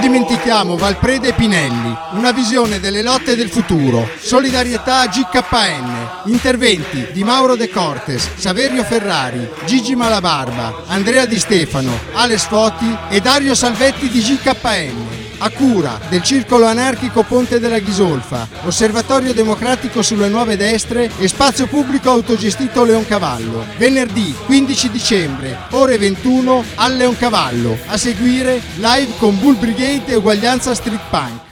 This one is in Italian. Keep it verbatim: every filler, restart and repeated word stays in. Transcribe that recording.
dimentichiamo Valprede e Pinelli, una visione delle lotte del futuro. Solidarietà G K N, interventi di Mauro De Cortes, Saverio Ferrari, Gigi Malabarba, Andrea Di Stefano, Alex Foti e Dario Salvetti di G K N. A cura del Circolo Anarchico Ponte della Ghisolfa, Osservatorio Democratico sulle Nuove Destre e Spazio Pubblico Autogestito Leoncavallo. Venerdì quindici dicembre, ore ventuno, al Leoncavallo. A seguire, live con Bull Brigade e Uguaglianza Street Punk.